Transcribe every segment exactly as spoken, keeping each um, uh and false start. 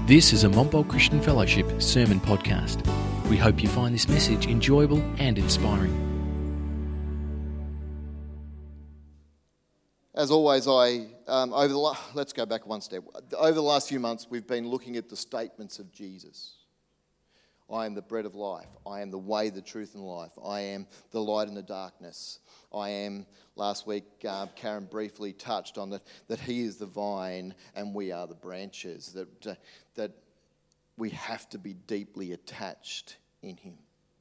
This is a Montbult Christian Fellowship sermon podcast. We hope you find this message enjoyable and inspiring. As always, I um, over the la- let's go back one step. Over the last few months, we've been looking at the statements of Jesus. I am the bread of life. I am the way, the truth, and life. I am the light in the darkness. I am, last week, uh, Karen briefly touched on that, that he is the vine and we are the branches, that, uh, that we have to be deeply attached in him.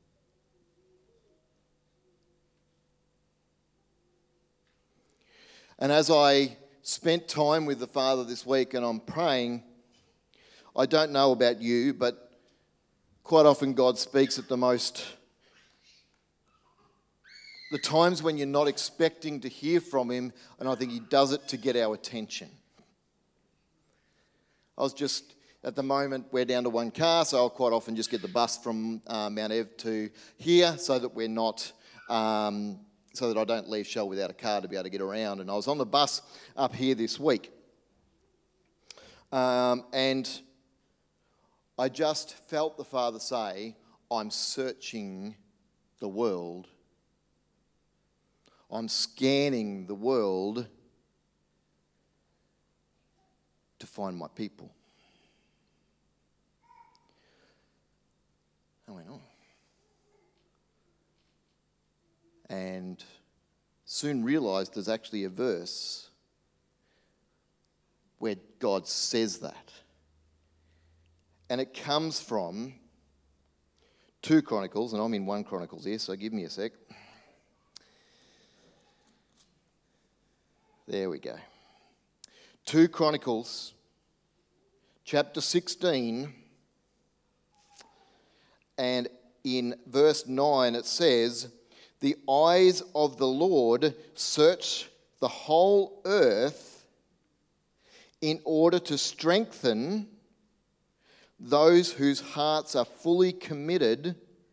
And as I spent time with the Father this week and I'm praying, I don't know about you, but quite often God speaks at the most, the times when you're not expecting to hear from him, and I think he does it to get our attention. I was just, at the moment, we're down to one car, so I'll quite often just get the bus from uh, Mount Ev to here so that we're not, um, so that I don't leave Shell without a car to be able to get around. And I was on the bus up here this week, um, and I just felt the Father say, I'm searching the world. I'm scanning the world to find my people. I went, oh. And soon realised there's actually a verse where God says that. And it comes from two Chronicles, and I'm in one Chronicles here, so give me a sec. There we go. two Chronicles, chapter sixteen, and in verse nine it says, "The eyes of the Lord search the whole earth in order to strengthen those whose hearts are fully committed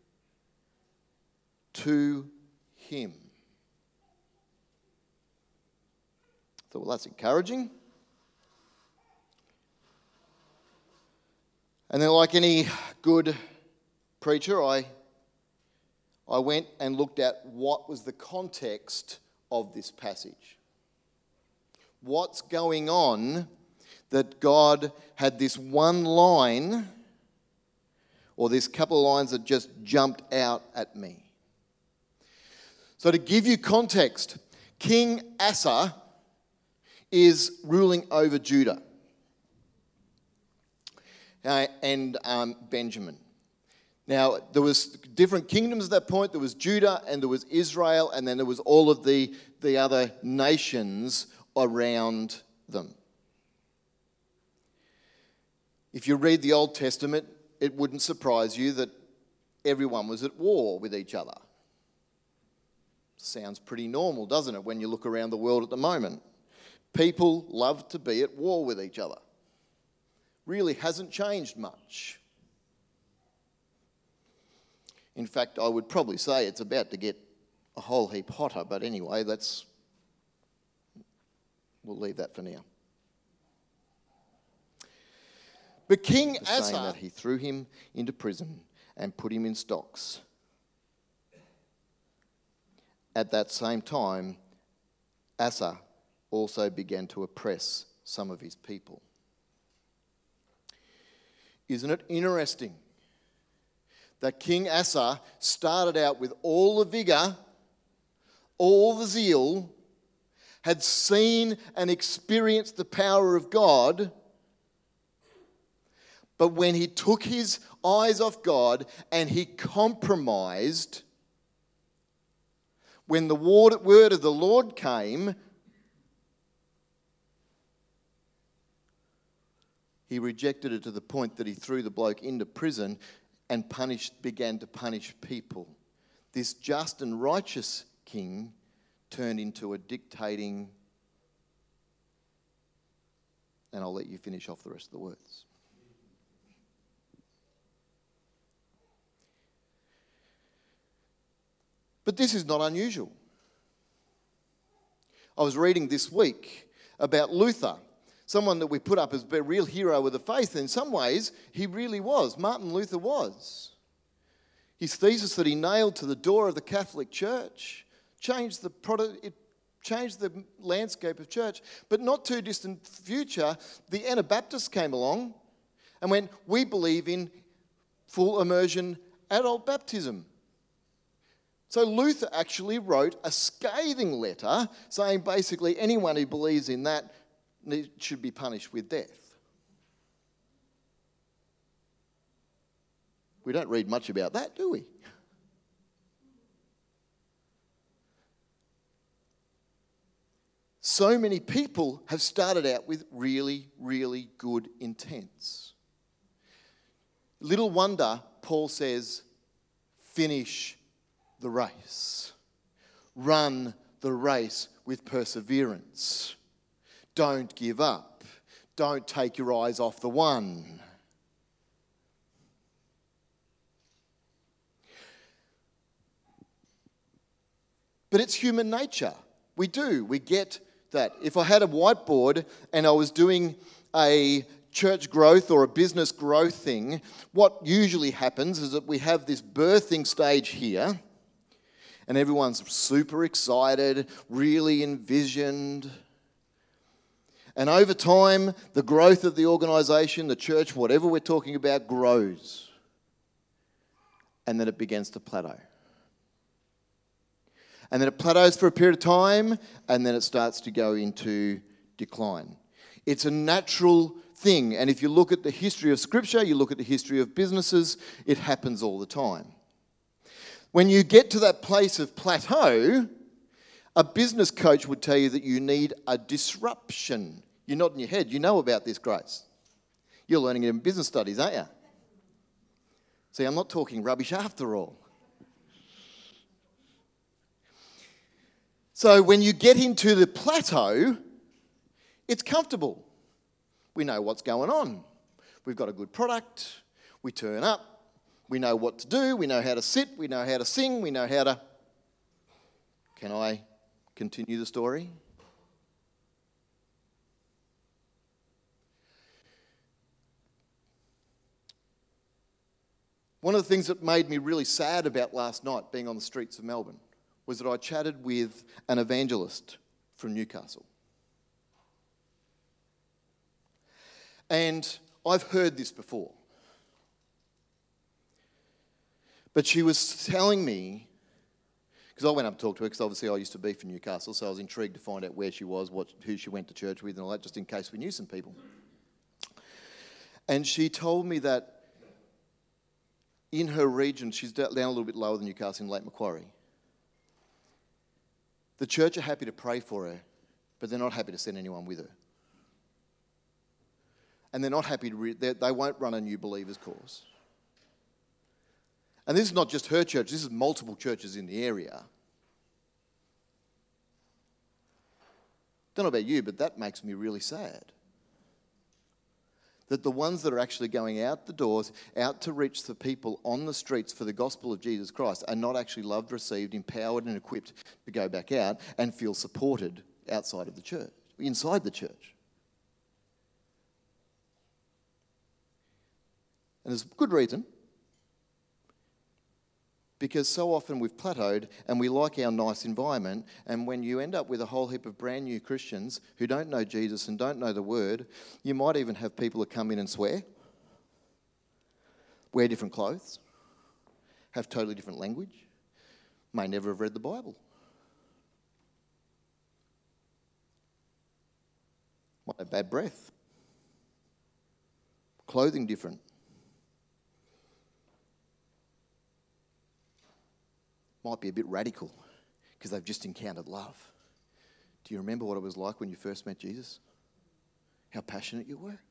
to him." I thought, well, that's encouraging. And then, like any good preacher, I, I went and looked at what was the context of this passage. What's going on that God had this one line, or this couple of lines that just jumped out at me. So to give you context, King Asa is ruling over Judah uh, and um, Benjamin. Now, there was different kingdoms at that point. There was Judah and there was Israel, and then there was all of the, the other nations around them. If you read the Old Testament, it wouldn't surprise you that everyone was at war with each other. Sounds pretty normal, doesn't it, when you look around the world at the moment? People love to be at war with each other. Really hasn't changed much. In fact, I would probably say it's about to get a whole heap hotter, but anyway, that's, we'll leave that for now. But King Asa, saying that he threw him into prison and put him in stocks. At that same time, Asa also began to oppress some of his people. Isn't it interesting that King Asa started out with all the vigour, all the zeal, had seen and experienced the power of God, but when he took his eyes off God and he compromised, when the word of the Lord came, he rejected it to the point that he threw the bloke into prison and punished, began to punish people. This just and righteous king turned into a dictating, and I'll let you finish off the rest of the words. But this is not unusual. I was reading this week about Luther. someone that we put up as a real hero of the faith. In some ways, he really was. Martin Luther was. His thesis that he nailed to the door of the Catholic Church changed the product, it changed the landscape of church. But not too distant future, the Anabaptists came along and went, we believe in full immersion adult baptism. So Luther actually wrote a scathing letter saying basically anyone who believes in that should be punished with death. We don't read much about that, do we? So many people have started out with really, really good intents. Little wonder Paul says, finish the race. Run the race with perseverance. Don't give up. Don't take your eyes off the one. But it's human nature. We do. We get that. If I had a whiteboard and I was doing a church growth or a business growth thing, what usually happens is that we have this birthing stage here, and everyone's super excited, really envisioned. And over time, the growth of the organisation, the church, whatever we're talking about, grows. And then it begins to plateau. And then it plateaus for a period of time, and then it starts to go into decline. It's a natural thing. And if you look at the history of Scripture, you look at the history of businesses, it happens all the time. When you get to that place of plateau, a business coach would tell you that you need a disruption. You're nodding your head. You know about this, Grace. You're learning it in business studies, aren't you? See, I'm not talking rubbish after all. So when you get into the plateau, it's comfortable. We know what's going on. We've got a good product. We turn up. We know what to do. We know how to sit. We know how to sing. We know how to... Can I continue the story? One of the things that made me really sad about last night being on the streets of Melbourne was that I chatted with an evangelist from Newcastle. And I've heard this before. But she was telling me, because I went up to talk to her, because obviously I used to be from Newcastle, so I was intrigued to find out where she was, what, who she went to church with and all that, just in case we knew some people. And she told me that in her region, she's down a little bit lower than Newcastle in Lake Macquarie, the church are happy to pray for her, but they're not happy to send anyone with her. And they're not happy to, re- they won't run a new believers course. And this is not just her church, this is multiple churches in the area. Don't know about you, but that makes me really sad. That the ones that are actually going out the doors, out to reach the people on the streets for the gospel of Jesus Christ, are not actually loved, received, empowered and equipped to go back out and feel supported outside of the church, inside the church. And there's good reason. Because so often we've plateaued and we like our nice environment, and when you end up with a whole heap of brand new Christians who don't know Jesus and don't know the word, you might even have people that come in and swear, wear different clothes, have totally different language, may never have read the Bible. Might have bad breath, clothing different. Might be a bit radical because they've just encountered love. Do you remember what it was like when you first met Jesus? How passionate you were?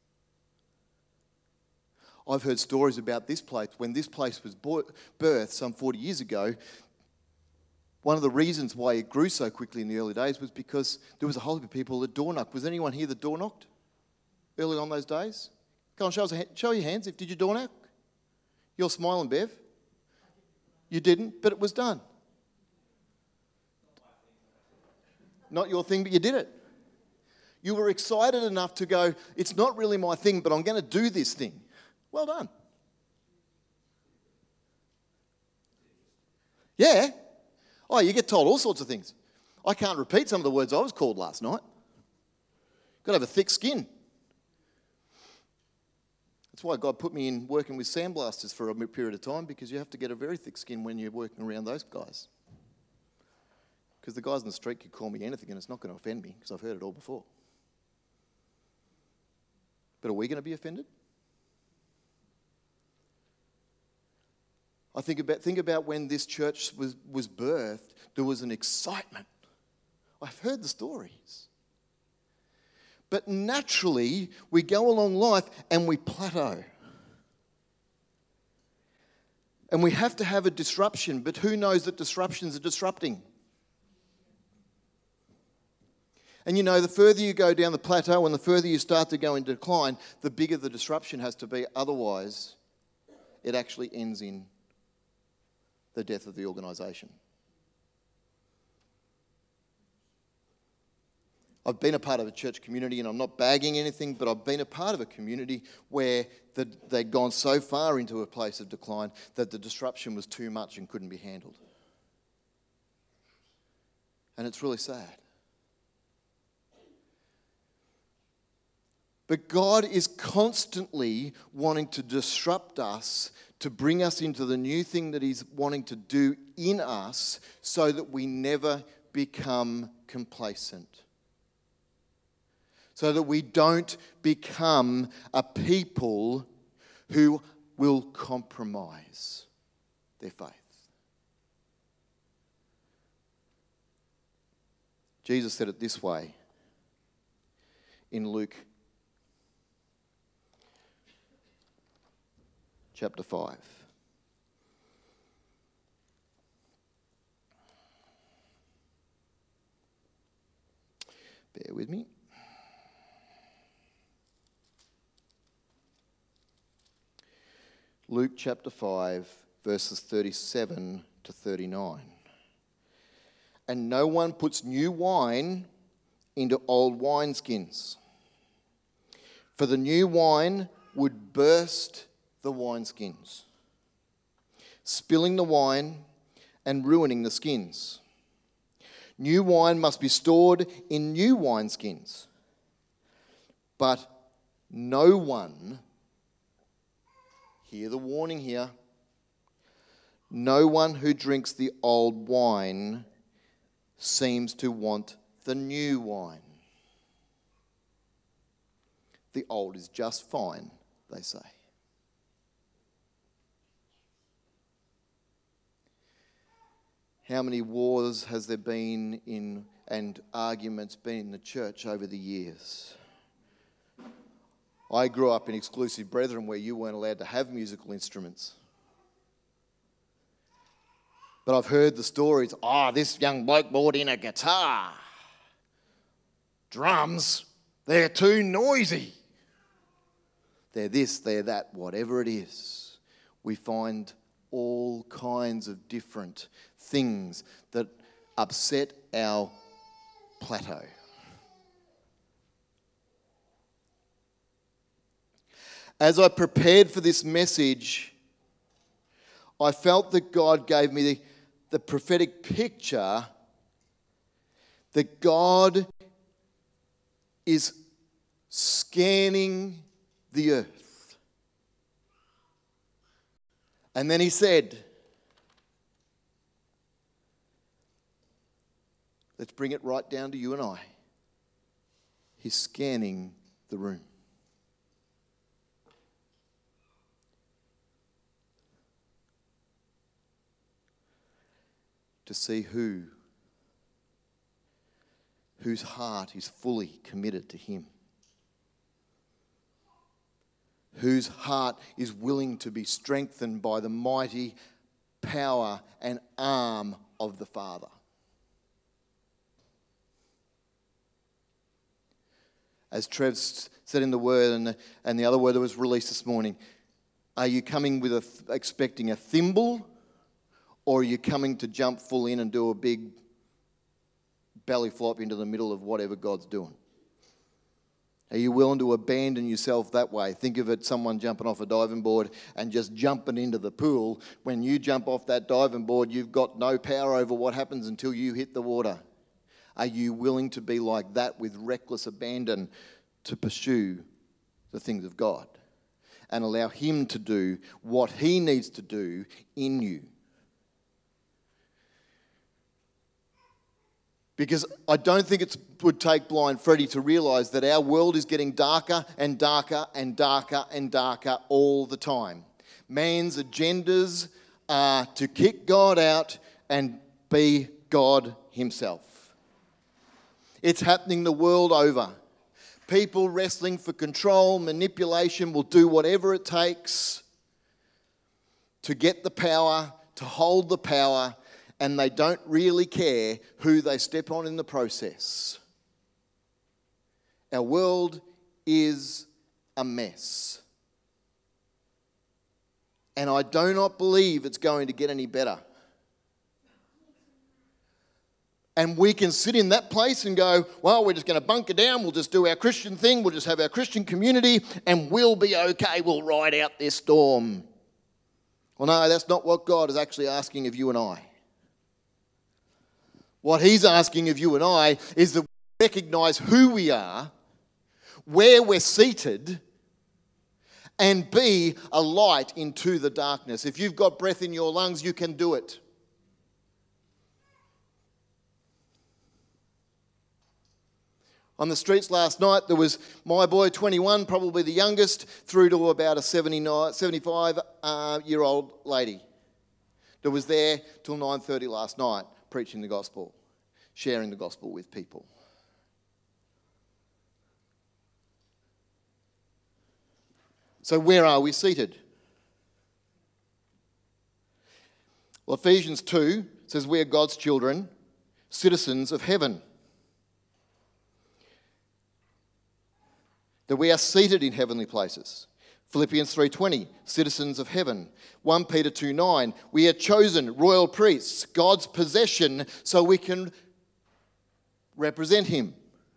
I've heard stories about this place. When this place was birthed some forty years ago, one of the reasons why it grew so quickly in the early days was because there was a whole heap of people that door knocked. Was anyone here that door knocked early on those days? Come on, show, us a, show your hands. If did you door knock? You're smiling, Bev. You didn't, but it was done. Not your thing, but you did it. You were excited enough to go, it's not really my thing, but I'm going to do this thing. Well done. Yeah. Oh, you get told all sorts of things. I can't repeat some of the words I was called last night. Got to have a thick skin. That's why God put me in working with sandblasters for a period of time, because you have to get a very thick skin when you're working around those guys. Because the guys in the street could call me anything and it's not going to offend me, because I've heard it all before. But are we going to be offended? I think about think about when this church was, was birthed, there was an excitement. I've heard the stories. But naturally, we go along life and we plateau. And we have to have a disruption, but who knows that disruptions are disrupting? And you know, the further you go down the plateau and the further you start to go in decline, the bigger the disruption has to be. Otherwise, it actually ends in the death of the organisation. I've been a part of a church community, and I'm not bagging anything, but I've been a part of a community where the, they'd gone so far into a place of decline that the disruption was too much and couldn't be handled. And it's really sad. But God is constantly wanting to disrupt us, to bring us into the new thing that He's wanting to do in us, so that we never become complacent. So that we don't become a people who will compromise their faith. Jesus said it this way in Luke chapter five. Bear with me. Luke chapter five, verses thirty-seven to thirty-nine. And no one puts new wine into old wineskins, for the new wine would burst the wineskins, spilling the wine and ruining the skins. New wine must be stored in new wineskins, but no one, hear the warning here, no one who drinks the old wine seems to want the new wine. The old is just fine, they say. How many wars has there been in and arguments been in the church over the years? I grew up in Exclusive Brethren where you weren't allowed to have musical instruments. But I've heard the stories, oh, this young bloke brought in a guitar. Drums, they're too noisy. They're this, they're that, whatever it is. We find all kinds of different things that upset our plateau. As I prepared for this message, I felt that God gave me the, the prophetic picture that God is scanning the earth. And then He said, let's bring it right down to you and I. He's scanning the room. To see who, whose heart is fully committed to Him. Whose heart is willing to be strengthened by the mighty power and arm of the Father. As Trev said in the word, and the, and the other word that was released this morning, are you coming with a, expecting a thimble, or are you coming to jump full in and do a big belly flop into the middle of whatever God's doing? Are you willing to abandon yourself that way? Think of it, someone jumping off a diving board and just jumping into the pool. When you jump off that diving board, you've got no power over what happens until you hit the water. Are you willing to be like that with reckless abandon to pursue the things of God and allow Him to do what He needs to do in you? Because I don't think it would take blind Freddie to realise that our world is getting darker and darker and darker and darker all the time. Man's agendas are to kick God out and be God himself. It's happening the world over. People wrestling for control, manipulation, will do whatever it takes to get the power, to hold the power, and they don't really care who they step on in the process. Our world is a mess. And I do not believe it's going to get any better. And we can sit in that place and go, well, we're just going to bunker down, we'll just do our Christian thing, we'll just have our Christian community, and we'll be okay, we'll ride out this storm. Well, no, that's not what God is actually asking of you and I. What He's asking of you and I is that we recognise who we are, where we're seated, and be a light into the darkness. If you've got breath in your lungs, you can do it. On the streets last night, there was my boy, twenty-one, probably the youngest, through to about a seventy-nine, seventy-five-year-old uh, lady that was there till nine thirty last night, preaching the gospel, sharing the gospel with people. So where are we seated? Well, Ephesians two says we are God's children, citizens of heaven. That we are seated in heavenly places. Philippians three twenty, citizens of heaven. First Peter two nine, we are chosen royal priests, God's possession, so we can represent Him.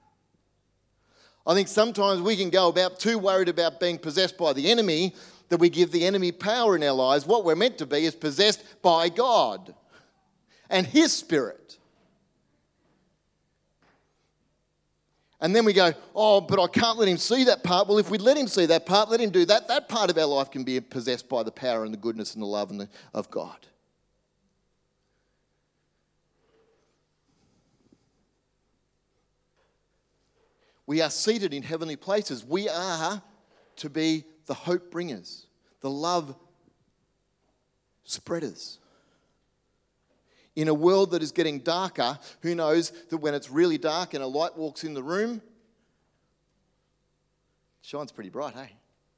I think sometimes we can go about too worried about being possessed by the enemy that we give the enemy power in our lives. What we're meant to be is possessed by God and His Spirit. And then we go, oh, but I can't let him see that part. Well, if we let him see that part, let him do that, that part of our life can be possessed by the power and the goodness and the love and the, of God. We are seated in heavenly places. We are to be the hope bringers, the love spreaders. In a world that is getting darker, who knows that when it's really dark and a light walks in the room, it shines pretty bright, hey?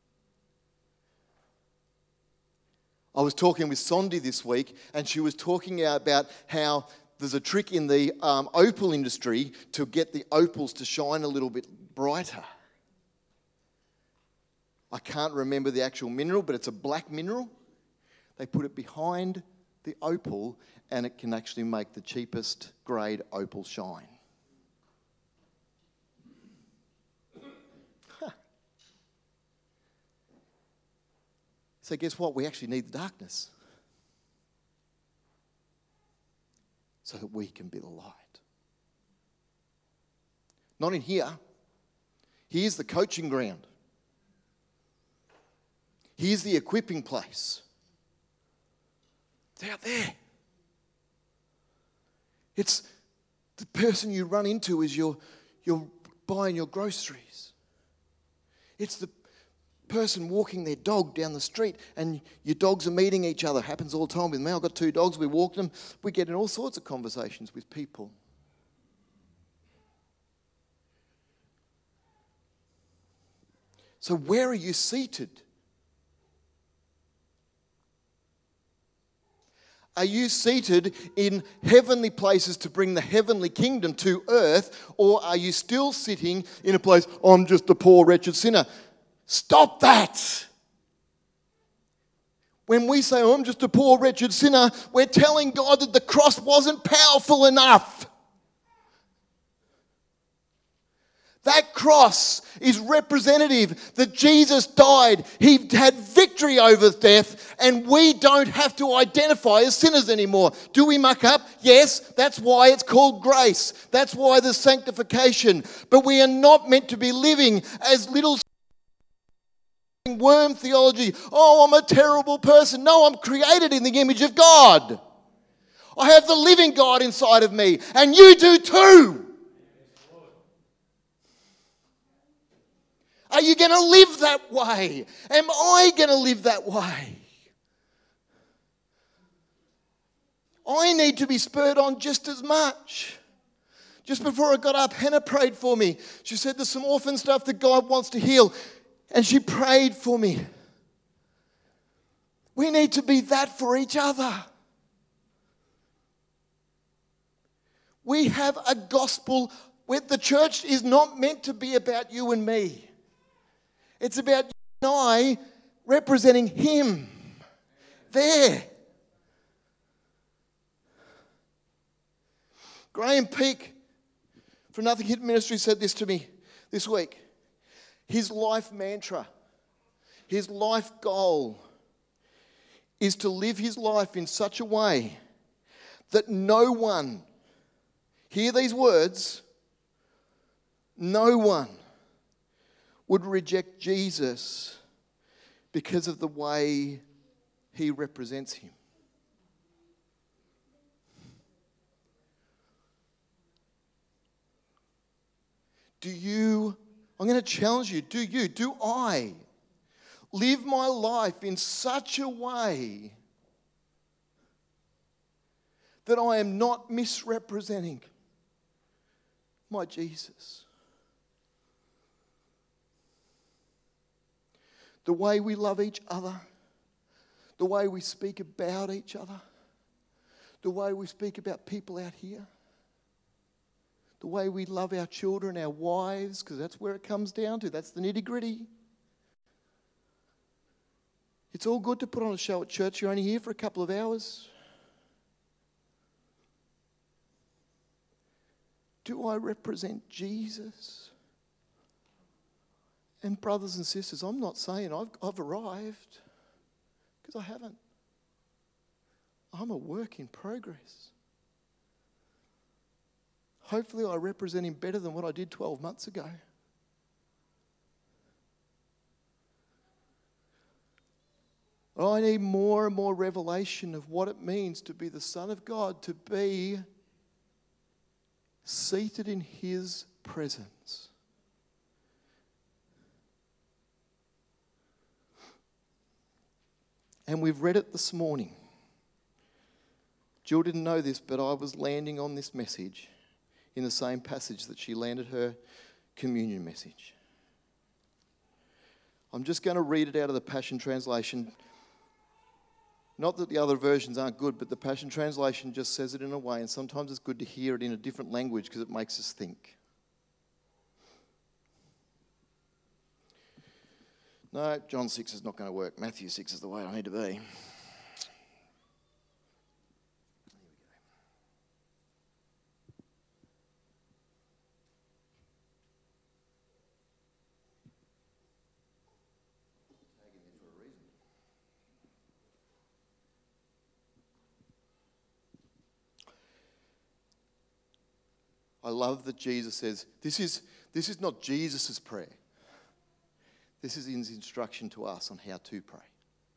I was talking with Sondi this week, and she was talking about how there's a trick in the um, opal industry to get the opals to shine a little bit brighter. I can't remember the actual mineral, but it's a black mineral. They put it behind the opal, and it can actually make the cheapest grade opal shine. Huh. So guess what? We actually need the darkness so that we can be the light. Not in here. Here's the coaching ground. Here's the equipping place. It's out there. It's the person you run into as you're, you're buying your groceries. It's the person walking their dog down the street and your dogs are meeting each other. Happens all the time with me. I've got two dogs. We walk them. We get in all sorts of conversations with people. So where are you seated? Are you seated in heavenly places to bring the heavenly kingdom to earth, or are you still sitting in a place, I'm just a poor, wretched sinner? Stop that! When we say, I'm just a poor, wretched sinner, we're telling God that the cross wasn't powerful enough. That cross is representative that Jesus died. He had victory over death, and we don't have to identify as sinners anymore. Do we muck up? Yes, that's why it's called grace. That's why there's sanctification. But we are not meant to be living as little worm theology. Oh, I'm a terrible person. No, I'm created in the image of God. I have the living God inside of me, and you do too. Are you going to live that way? Am I going to live that way? I need to be spurred on just as much. Just before I got up, Hannah prayed for me. She said there's some orphan stuff that God wants to heal. And she prayed for me. We need to be that for each other. We have a gospel where the church is not meant to be about you and me. It's about you and I representing Him. There. Graham Peake from Nothing Hidden Ministry said this to me this week. His life mantra, his life goal is to live his life in such a way that no one, hear these words, no one would reject Jesus because of the way he represents him. Do you, I'm going to challenge you, do you, do I live my life in such a way that I am not misrepresenting my Jesus? The way we love each other, the way we speak about each other, the way we speak about people out here, the way we love our children, our wives, because that's where it comes down to. That's the nitty-gritty. It's all good to put on a show at church. You're only here for a couple of hours. Do I represent Jesus? And brothers and sisters, I'm not saying I've, I've arrived, because I haven't. I'm a work in progress. Hopefully I represent him better than what I did twelve months ago. I need more and more revelation of what it means to be the Son of God, to be seated in his presence. And we've read it this morning. Jill didn't know this, but I was landing on this message in the same passage that she landed her communion message. I'm just going to read it out of the Passion Translation. Not that the other versions aren't good, but the Passion Translation just says it in a way, and sometimes it's good to hear it in a different language because it makes us think. No, John six is not going to work. Matthew six is the way I need to be. I love that Jesus says, this is, this is not Jesus' prayer. This is his instruction to us on how to pray.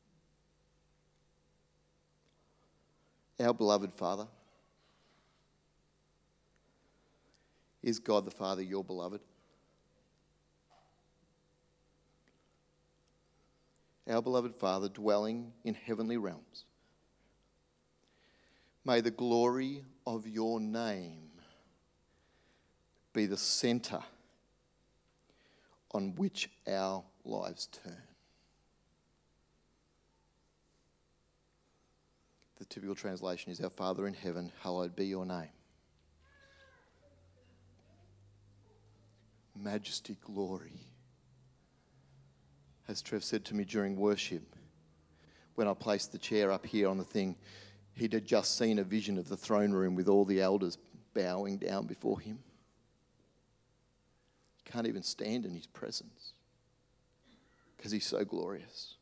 Our beloved Father, is God the Father your beloved? Our beloved Father dwelling in heavenly realms, may the glory of your name be the centre on which our lives turn. The typical translation is, our Father in heaven, hallowed be your name. Majesty, glory. As Trev said to me during worship, when I placed the chair up here on the thing, he'd had just seen a vision of the throne room with all the elders bowing down before him. can't even stand in his presence because he's so glorious.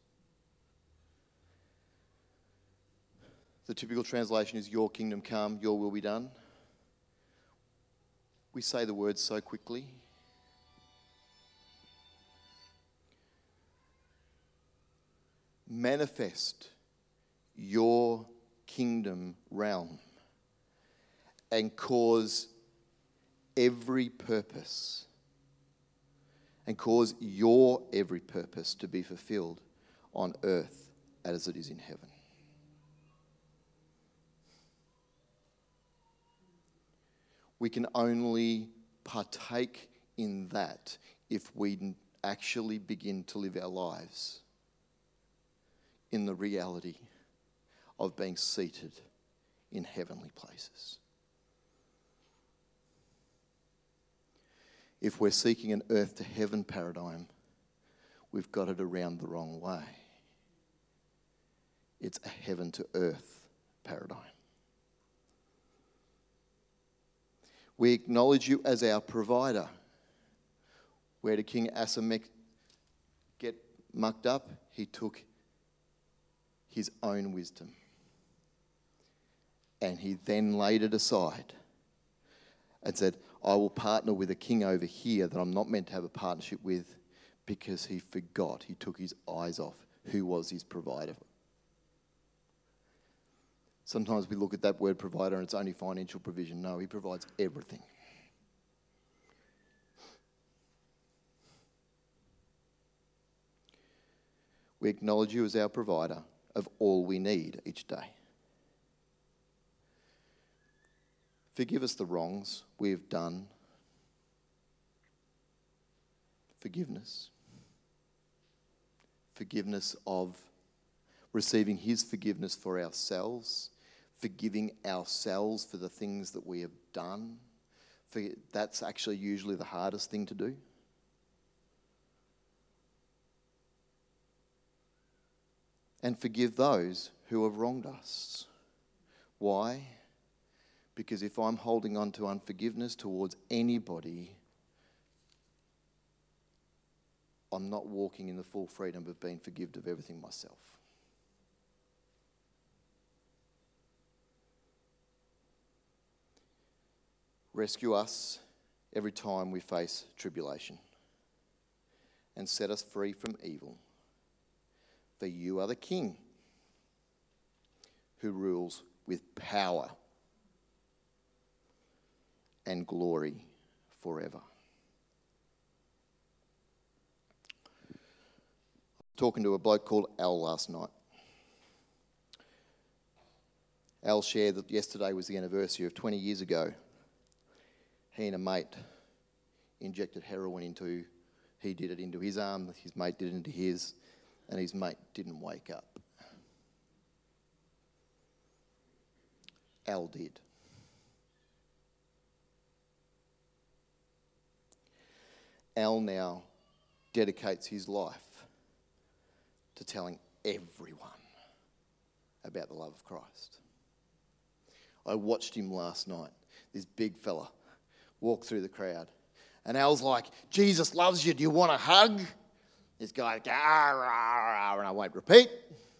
The typical translation is, your kingdom come, your will be done. We say the words so quickly. Manifest your kingdom realm and cause every purpose and cause your every purpose to be fulfilled on earth as it is in heaven. We can only partake in that if we actually begin to live our lives in the reality of being seated in heavenly places. If we're seeking an earth to heaven paradigm, we've got it around the wrong way. It's a heaven to earth paradigm. We acknowledge you as our provider. Where did King Asa get mucked up? He took his own wisdom and he then laid it aside and said, I will partner with a king over here that I'm not meant to have a partnership with, because he forgot, he took his eyes off who was his provider. Sometimes we look at that word provider and it's only financial provision. No, he provides everything. We acknowledge you as our provider of all we need each day. Forgive us the wrongs we have done. Forgiveness. Forgiveness of receiving his forgiveness for ourselves. Forgiving ourselves for the things that we have done. For, that's actually usually the hardest thing to do. And forgive those who have wronged us. Why? Because if I'm holding on to unforgiveness towards anybody, I'm not walking in the full freedom of being forgiven of everything myself. Rescue us every time we face tribulation and set us free from evil. For you are the King who rules with power and glory forever. Talking to a bloke called Al last night. Al shared that yesterday was the anniversary of twenty years ago. He and a mate injected heroin into, he did it into his arm, his mate did it into his, and his mate didn't wake up. Al did. Al now dedicates his life to telling everyone about the love of Christ. I watched him last night, this big fella, walk through the crowd. And Al's like, Jesus loves you, do you want a hug? This guy, ah, rah, rah, and I won't repeat.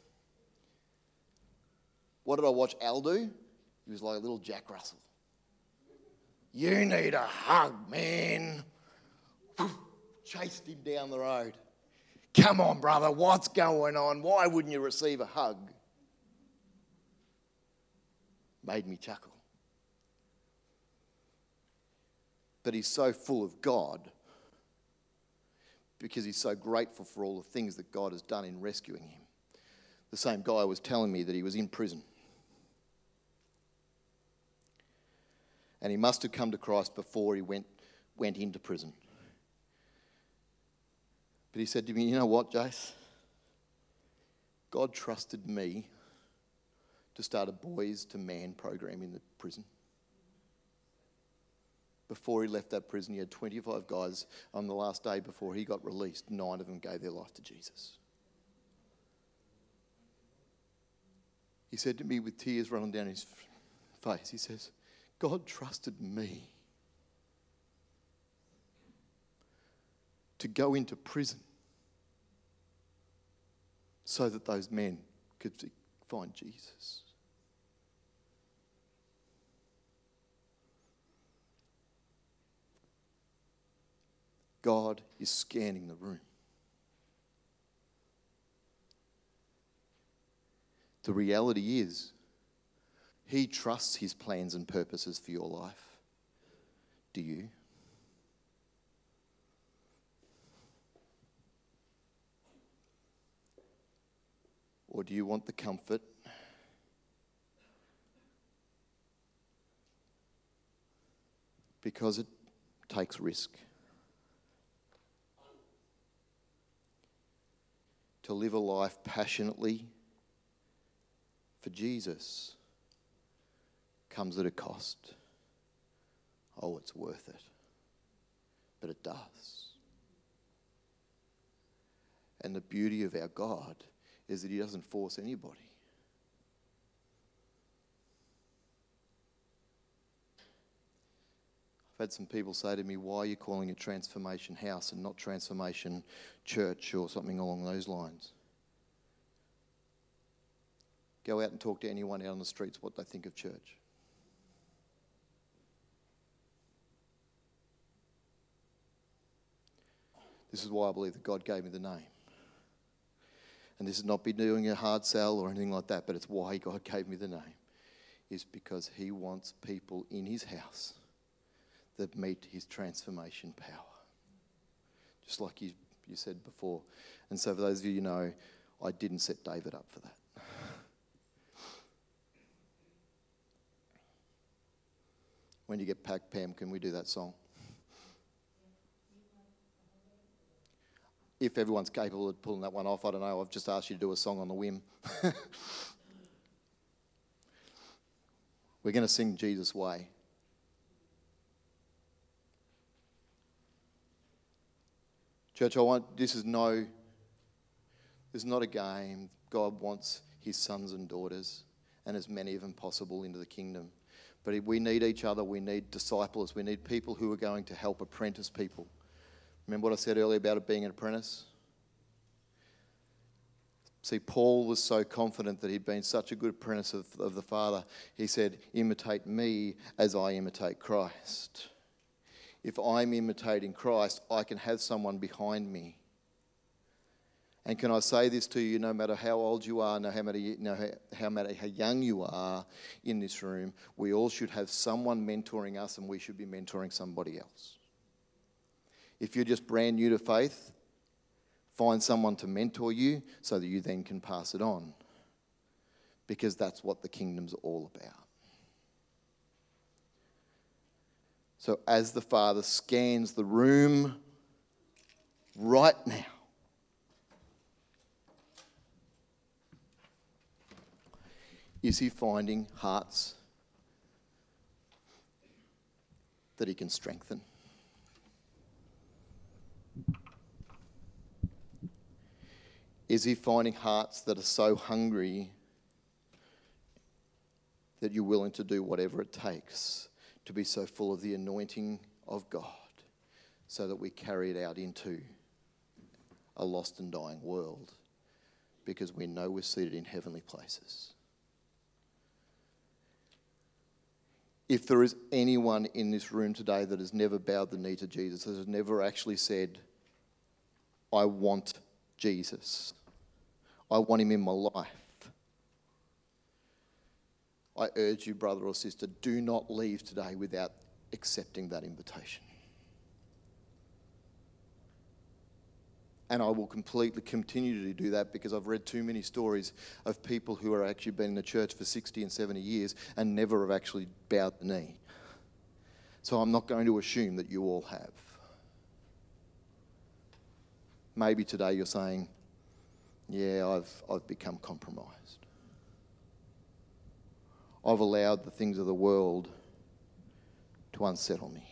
What did I watch Al do? He was like a little Jack Russell. You need a hug, man. Chased him down the road. Come on, brother, what's going on? Why wouldn't you receive a hug? Made me chuckle. But he's so full of God because he's so grateful for all the things that God has done in rescuing him. The same guy was telling me that he was in prison. And he must have come to Christ before he went, went into prison. But he said to me, you know what, Jace? God trusted me to start a boys to man program in the prison. Before he left that prison, he had twenty-five guys. On the last day before he got released, nine of them gave their life to Jesus. He said to me with tears running down his face, he says, God trusted me to go into prison so that those men could find Jesus. God is scanning the room. The reality is, He trusts His plans and purposes for your life. Do you? Or do you want the comfort because it takes risk? To live a life passionately for Jesus comes at a cost. Oh, it's worth it. But it does. And the beauty of our God is that He doesn't force anybody. I've had some people say to me, why are you calling it Transformation House and not Transformation Church or something along those lines? Go out and talk to anyone out on the streets what they think of church. This is why I believe that God gave me the name. And this is not be doing a hard sell or anything like that, but it's why God gave me the name. Is because He wants people in His house that meet His transformation power. Just like you, you said before. And so for those of you who know, I didn't set David up for that. When you get back, Pam, can we do that song? If everyone's capable of pulling that one off, I don't know. I've just asked you to do a song on the whim. We're going to sing Jesus' Way. Church, I want, this is no, this is not a game. God wants His sons and daughters, and as many of them possible, into the kingdom. But we need each other. We need disciples. We need people who are going to help apprentice people. Remember what I said earlier about it being an apprentice? See, Paul was so confident that he'd been such a good apprentice of, of the Father. He said, imitate me as I imitate Christ. If I'm imitating Christ, I can have someone behind me. And can I say this to you, no matter how old you are, no matter, no, how matter how young you are in this room, we all should have someone mentoring us, and we should be mentoring somebody else. If you're just brand new to faith, find someone to mentor you so that you then can pass it on. Because that's what the kingdom's all about. So as the Father scans the room right now, is He finding hearts that He can strengthen? Is He finding hearts that are so hungry that you're willing to do whatever it takes to be so full of the anointing of God so that we carry it out into a lost and dying world because we know we're seated in heavenly places? If there is anyone in this room today that has never bowed the knee to Jesus, that has never actually said, I want Jesus, I want Him in my life, I urge you, brother or sister, do not leave today without accepting that invitation. And I will completely continue to do that because I've read too many stories of people who are actually been in the church for sixty and seventy years and never have actually bowed the knee. So I'm not going to assume that you all have. Maybe today you're saying, yeah, I've, I've become compromised. I've allowed the things of the world to unsettle me.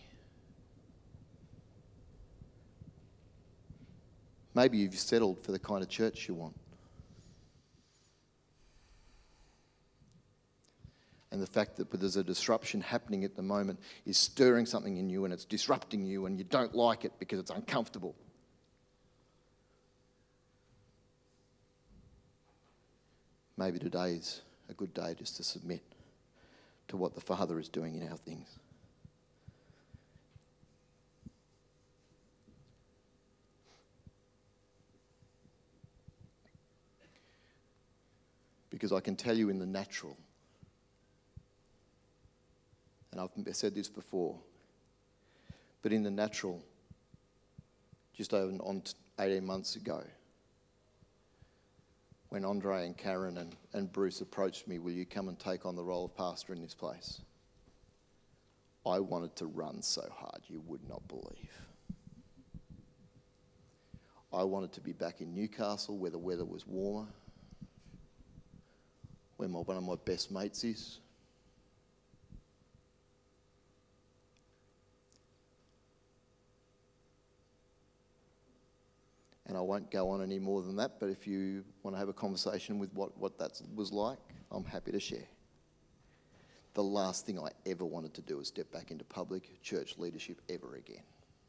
Maybe you've settled for the kind of church you want. And the fact that there's a disruption happening at the moment is stirring something in you and it's disrupting you and you don't like it because it's uncomfortable. maybe today's a good day just to submit to what the Father is doing in our things. Because I can tell you in the natural, and I've said this before, but in the natural, just over on eighteen months ago, when Andre and Karen and, and Bruce approached me, will you come and take on the role of pastor in this place? I wanted to run so hard you would not believe. I wanted to be back in Newcastle where the weather was warmer, where my, one of my best mates is. And I won't go on any more than that, but if you want to have a conversation with what, what that was like, I'm happy to share. The last thing I ever wanted to do was step back into public church leadership ever again.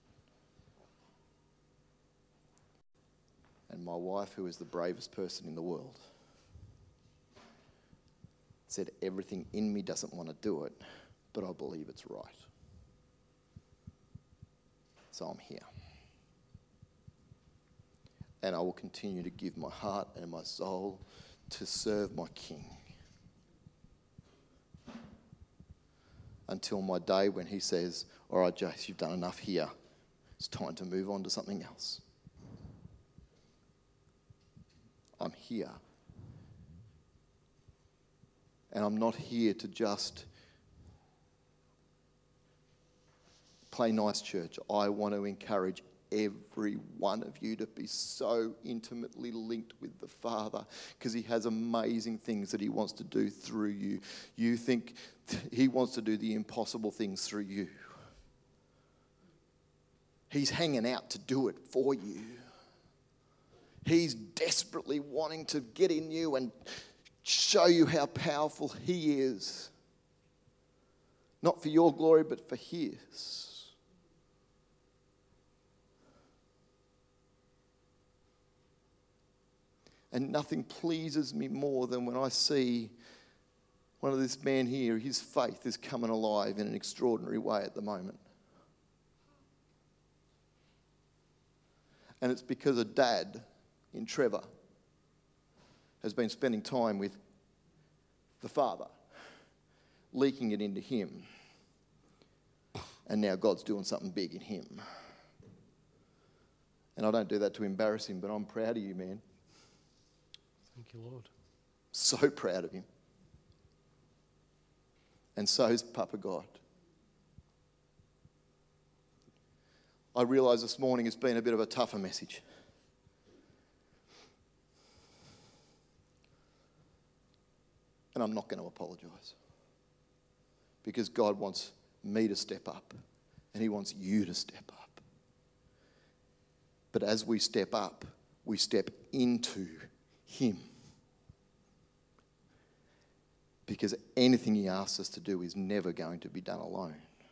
And my wife, who is the bravest person in the world, said everything in me doesn't want to do it, but I believe it's right. So I'm here. And I will continue to give my heart and my soul to serve my King until my day when he says, all right, Jace, you've done enough here. It's time to move on to something else. I'm here. And I'm not here to just play nice church. I want to encourage every one of you to be so intimately linked with the Father, because he has amazing things that he wants to do through you. You think he wants to do the impossible things through you. He's hanging out to do it for you. He's desperately wanting to get in you and show you how powerful he is. Not for your glory, but for his. And nothing pleases me more than when I see one of this man here, his faith is coming alive in an extraordinary way at the moment. And it's because a dad in Trevor has been spending time with the Father, leaking it into him. And now God's doing something big in him. And I don't do that to embarrass him, but I'm proud of you, man. Thank you, Lord. So proud of him. And so is Papa God. I realise this morning it's been a bit of a tougher message. And I'm not going to apologise. Because God wants me to step up. And he wants you to step up. But as we step up, we step into him. Because anything he asks us to do is never going to be done alone.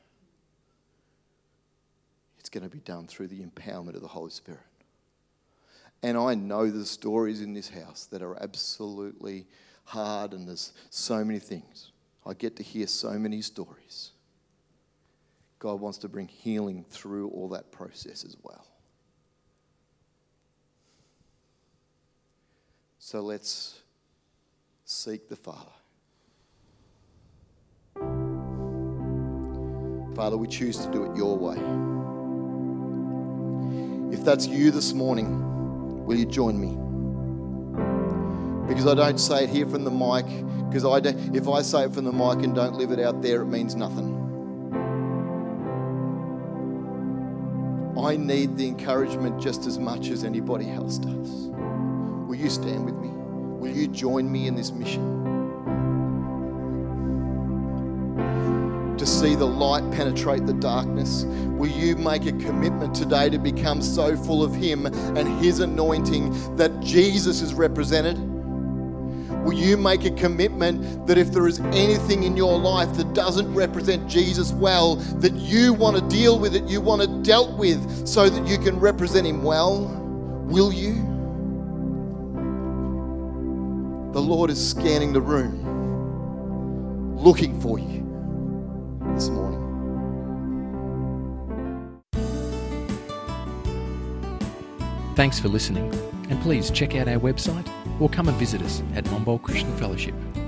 It's going to be done through the empowerment of the Holy Spirit. And I know there's stories in this house that are absolutely hard, and there's so many things. I get to hear so many stories. God wants to bring healing through all that process as well. So let's seek the Father. Father, we choose to do it your way. If that's you this morning, will you join me? Because I don't say it here from the mic, because I don't, if I say it from the mic and don't live it out there, it means nothing. I need the encouragement just as much as anybody else does. Will you stand with me? Will you join me in this mission? To see the light penetrate the darkness. Will you make a commitment today to become so full of him and his anointing that Jesus is represented? Will you make a commitment that if there is anything in your life that doesn't represent Jesus well, that you want to deal with it, you want it dealt with so that you can represent him well? Will you? The Lord is scanning the room, looking for you this morning. Thanks for listening, and please check out our website or come and visit us at Monbulk Christian Fellowship.